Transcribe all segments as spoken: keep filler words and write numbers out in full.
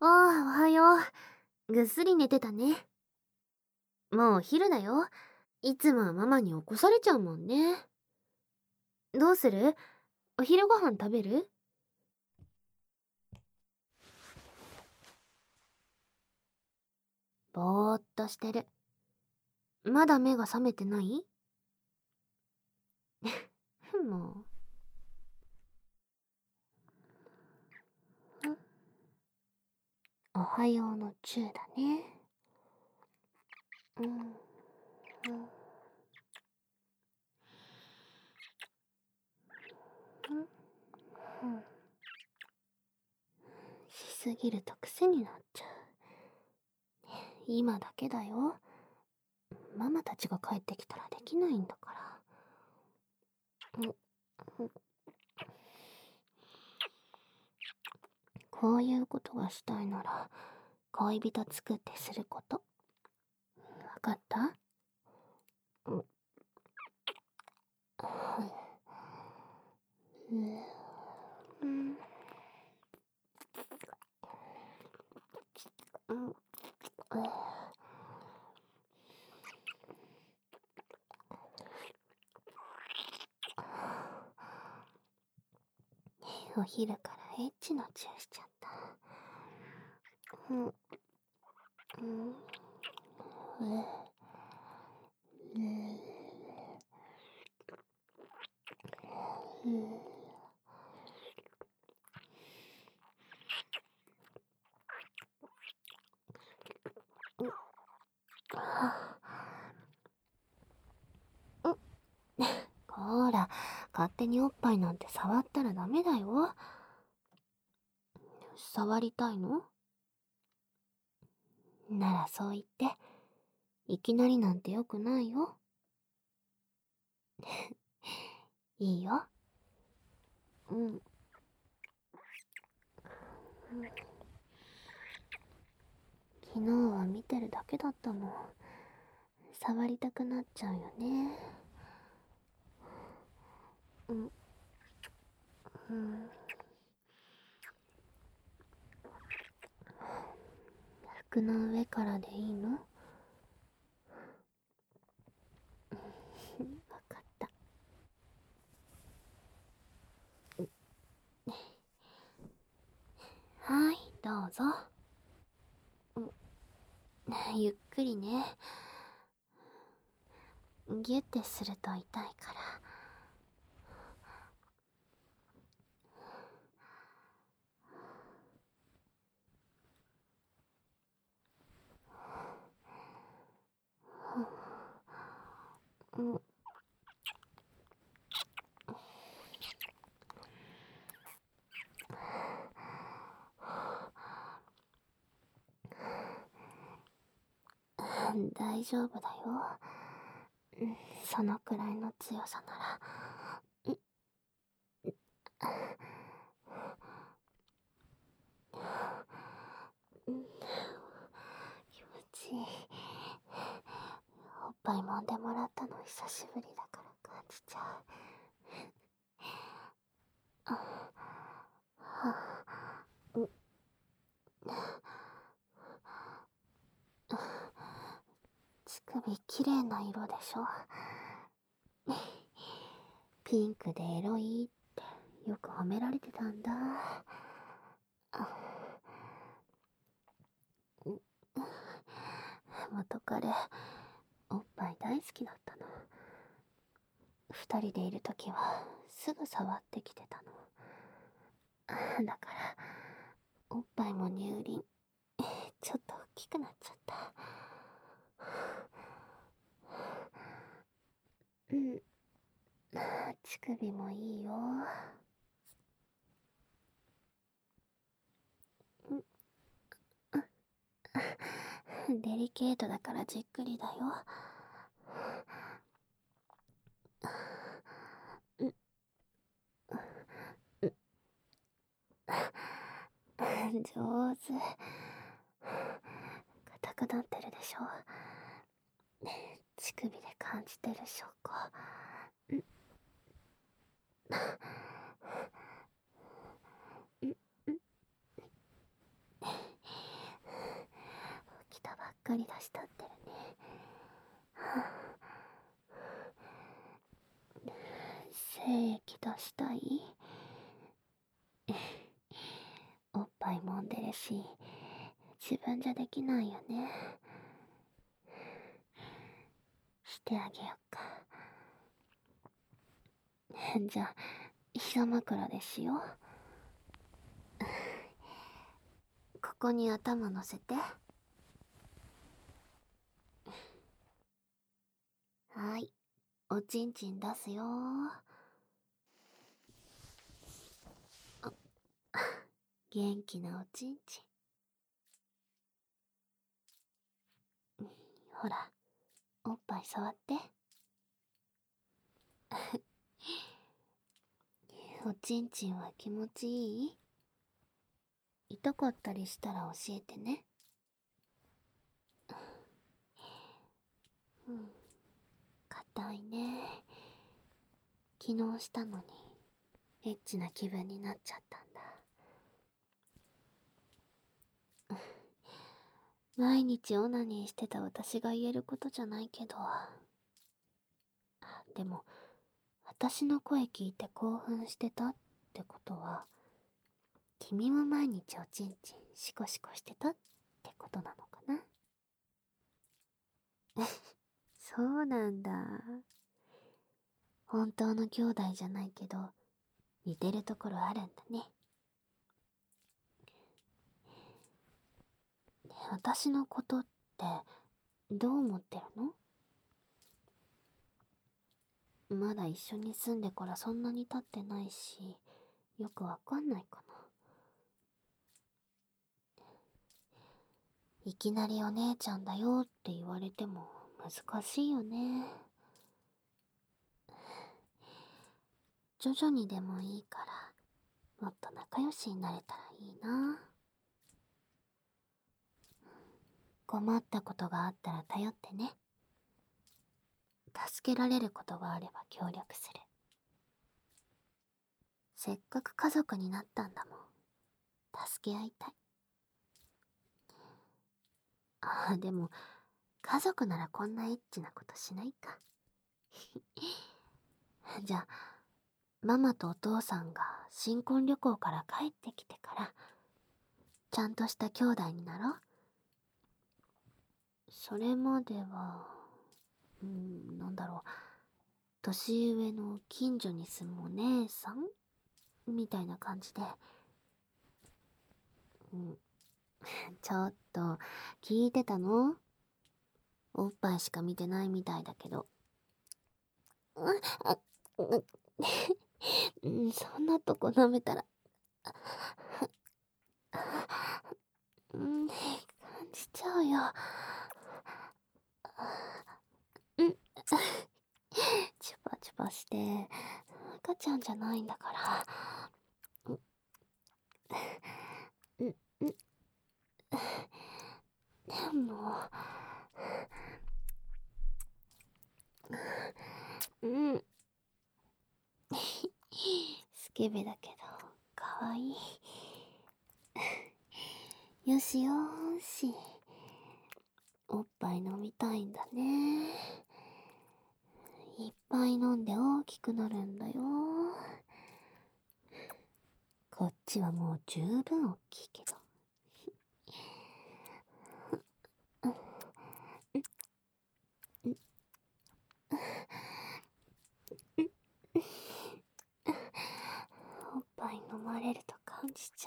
ああ、おはよう。ぐっすり寝てたね。もうお昼だよ。いつもはママに起こされちゃうもんね。どうする？お昼ご飯食べる？ぼーっとしてる。まだ目が覚めてない？もう。おはようのチューだね。うん。うん。うん。しすぎると癖になっちゃう。今だけだよ。ママたちが帰ってきたらできないんだから。うん。うん。こういうことがしたいなら、恋人作ってすること。わかった？うん。うん。うん。うん。お昼からエッチのチューしちゃった。うん。うん。うん。うん。うん。ほら、勝手におっぱいなんて触ったらダメだよ。触りたいの？ならそう言って。いきなりなんてよくないよ。いいよ。うん。昨日は見てるだけだったもん。触りたくなっちゃうよね。うん。うん。服の上からでいいの？わかった。はい、どうぞ。うん。ゆっくりね。ギュッてすると痛いから。うん。大丈夫だよ。そのくらいの強さなら。気持ちいい。おっぱい揉んでもらったの久しぶりだから感じちゃう。乳首きれいな色でしょ？ピンクでエロいってよく褒められてたんだ。元彼、おっぱい大好きだったの。二人でいるときはすぐ触ってきてたの。だからおっぱいも乳輪ちょっと大きくなっちゃった。うん。乳首もいいよ。デリケートだからじっくりだよ。うん。上手。硬くなってるでしょ？乳首で感じてる証拠。うん。うん。うん。 がり出したってるね。精液出したい？おっぱい揉んでるし、自分じゃできないよね。してあげよっか。じゃあ、膝枕でしよう。ここに頭乗せて。はい、おちんちん出すよー。元気なおちんちん。ほら、おっぱい触って。おちんちんは気持ちいい？痛かったりしたら教えてね。うん、硬いね。昨日したのにエッチな気分になっちゃったんだ。毎日オナニーしてた私が言えることじゃないけど、でも私の声聞いて興奮してたってことは、君も毎日おちんちんシコシコしてたってことなのかな。そうなんだ。本当の兄弟じゃないけど似てるところあるんだね。私のことってどう思ってるの？まだ一緒に住んでからそんなに経ってないし、よくわかんないかな。いきなりお姉ちゃんだよって言われても難しいよね。徐々にでもいいからもっと仲良しになれたらいいな。困ったことがあったら頼ってね。助けられることがあれば協力する。せっかく家族になったんだもん。助け合いたい。ああ、でも家族ならこんなエッチなことしないか。じゃあママとお父さんが新婚旅行から帰ってきてからちゃんとした兄弟になろう。それまでは、うーん、なんだろう、年上の近所に住むお姉さんみたいな感じで。うん、ちょっと聞いてたの？おっぱいしか見てないみたいだけど。うん、あ、うん、そんなとこ舐めたら、うん、感じちゃうよ。うん、チュパチュパして、赤ちゃんじゃないんだから。うん、うん、でも、うん、スケベだけど、かわいい。よしよーし。おっぱい飲みたいんだね。いっぱい飲んで大きくなるんだよ。こっちはもう十分大きいけど。おっぱい飲まれると感じちゃ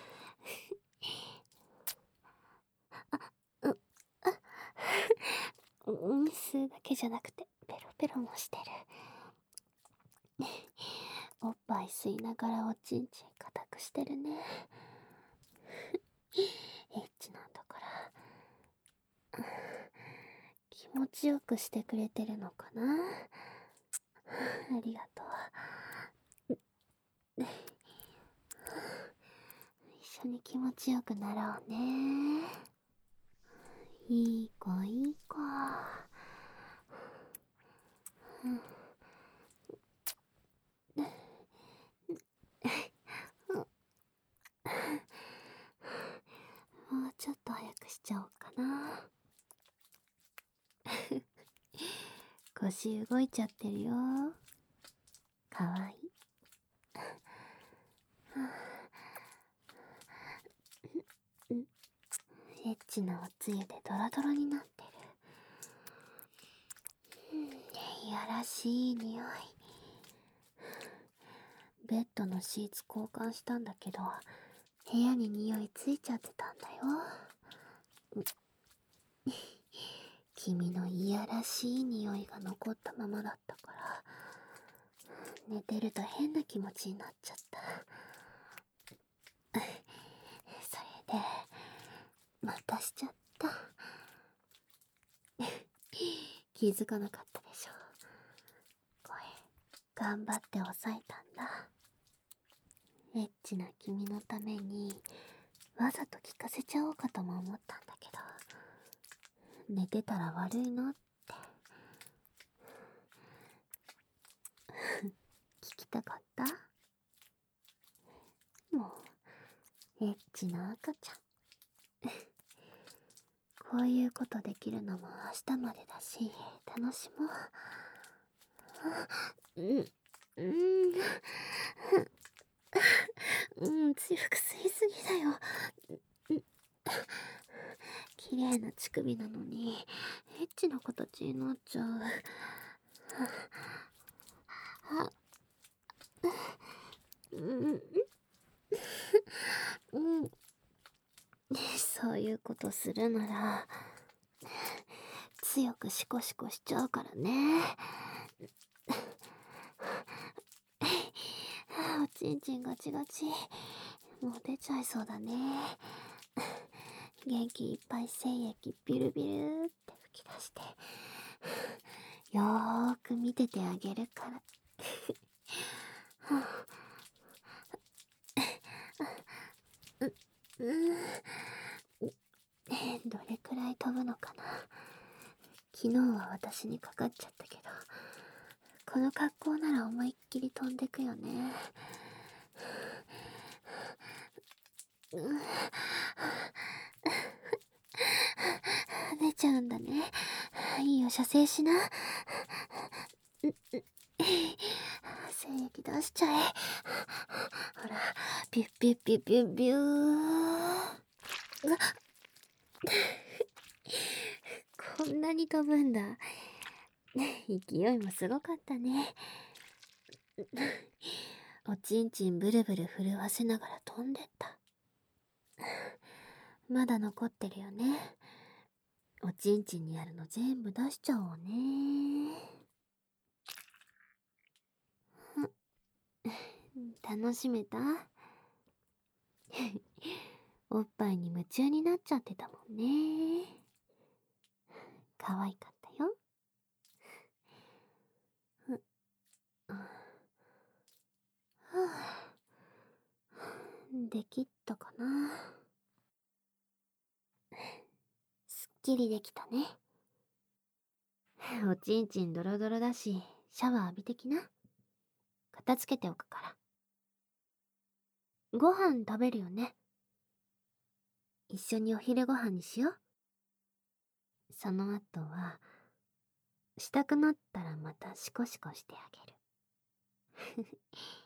う。う、あ、うん、吸うだけじゃなくてペロペロもしてる。おっぱい吸いながらおちんちん固くしてるね。エッチなんだから。気持ちよくしてくれてるのかな。ありがとう。一緒に気持ちよくなろうね。いい子いい子。もうちょっと早くしちゃおうかな。 腰動いちゃってるよ。かわいい。エッチなおつゆでドロドロになってる。いやらしい匂い。ベッドのシーツ交換したんだけど、部屋に匂いついちゃってたんだよ。君のいやらしい匂いが残ったままだったから、寝てると変な気持ちになっちゃった。それで、またしちゃった。気づかなかったでしょ。声、頑張って抑えたんだ。エッチな君のために、わざと聞かせちゃおうかとも思ったんだけど、寝てたら悪いのって。聞きたかった？もう、エッチな赤ちゃん。こういうことできるのも明日までだし、楽しもう。うん、うん、うん、強く吸いすぎだよ。綺麗な乳首なのに、エッチな形になっちゃう。あ、うん、うん。そういうことするなら、強くシコシコしちゃうからね。おちんちんガチガチ。もう出ちゃいそうだね。元気いっぱい精液ビルビルって吹き出して、よーく見ててあげるから。う、うん、どれくらい飛ぶのかな。昨日は私にかかっちゃったけど、この格好なら思いっきり飛んでくよね。出ちゃうんだね。いいよ、射精しな。精液出しちゃえ。ほら、ピュッピュッピュッピュッピュー。こんなに飛ぶんだ。勢いもすごかったね。おちんちんブルブル震わせながら飛んでった。まだ残ってるよね。おちんちんにあるの全部出しちゃおうね。楽しめた？おっぱいに夢中になっちゃってたもんね。可愛かったよ。できったかな。すっきりできたね。おちんちんドロドロだし、シャワー浴びてきな。片付けておくから。ご飯食べるよね。一緒にお昼ご飯にしよう。その後は、したくなったらまたシコシコしてあげる。